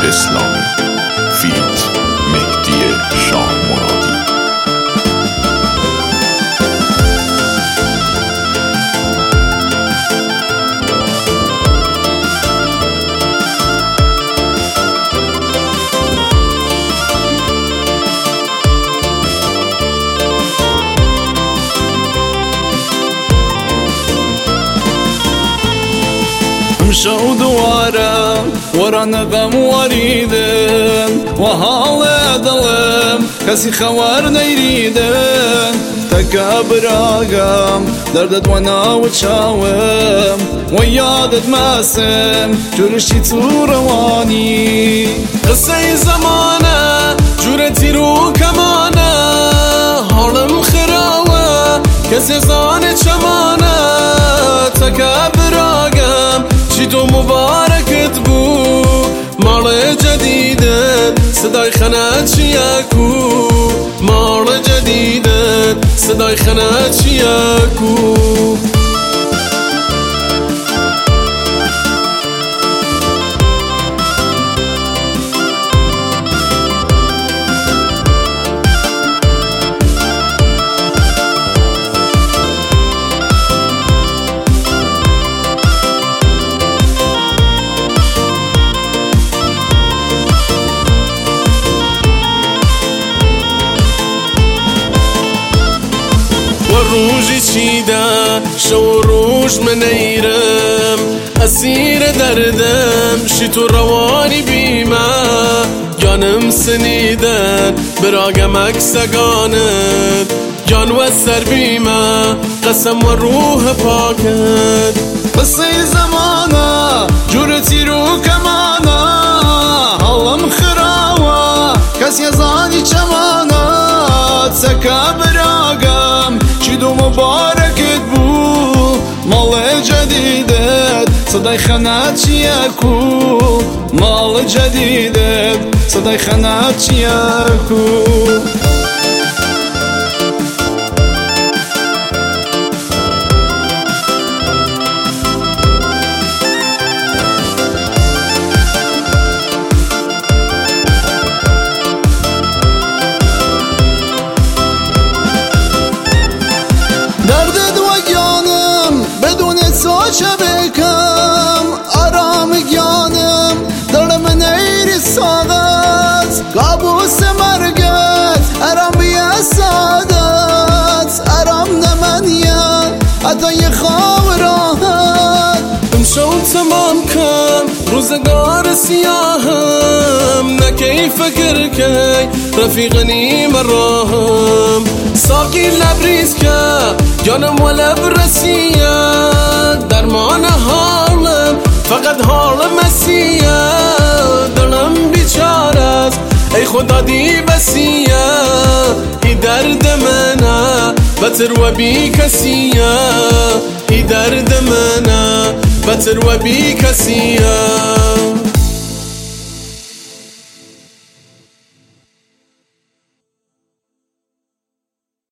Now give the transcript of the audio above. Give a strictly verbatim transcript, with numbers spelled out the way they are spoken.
اسلامی فیت مهدی شاه مرادی. مشوا دوارا ورا نغم وريدن وهالا ظلم كسي خوارنا يريدن تكابر اقام دردت وانا وتشاوم ويادت ماسم جرشتي تورواني قصي زمانه جرتي رو كمانه هالم خراوه كسي زاني چمانه تكابر اقام تو مباركت بو مال جديدة صداي خنات شياكو مال جديدة صداي خنات شياكو روژی چیدم شو روش منیرم اسیر دردم شی تو روانی بیمه جانم سنیدن براغم اکسگانت جان و سر بیمه قسم و روح پاکت قصه زمانه جورتی رو کمانه حالم خراوه کس یزانی چمانه تسکا براغم چیدو مباركت بو مال جديدت صداي خنات شياكو مال جديدت صداي خنات شياكو شبكم آرام جانم دلم نیر سادت کابوس مرگت آرام بیا سادت آرام نمانیت عطای خواب راحت امشو تمام کن روزگار سیاهم نکی فکر کی رفیقنی مراهم ساقی لبریز که جانم و لب رسیت درمان حالم فقط حالم مسیح دلم بیچاره است ای خدا دی بسیه ای درد منه بتر و بی کسیه ای درد منه بتر و بی کسیه